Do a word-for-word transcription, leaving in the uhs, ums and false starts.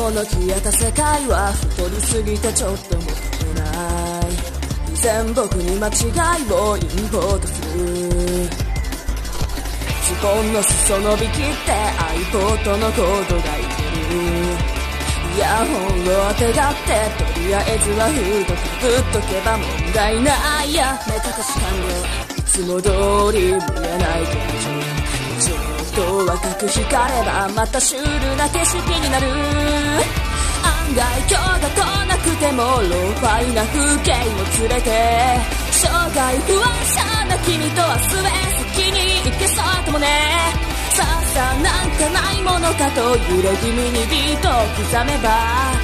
この消えた世界は太りすぎてちょっともったいない。以前僕に間違いをインポートする。ズボンの裾伸びきって iPod のコードがいける。イヤホンをあてがってとりあえずはフードかぶっとけば問題ない。や目隠し完了。いつも通り見えない現状。ちょっと若く光ればまたシュールな景色になる。案外今日が来なくてもローファイな風景も連れて生涯不安者な君とは末先に行けそうかもね。さあさあなんかないものかと揺れ気味にビートを刻めば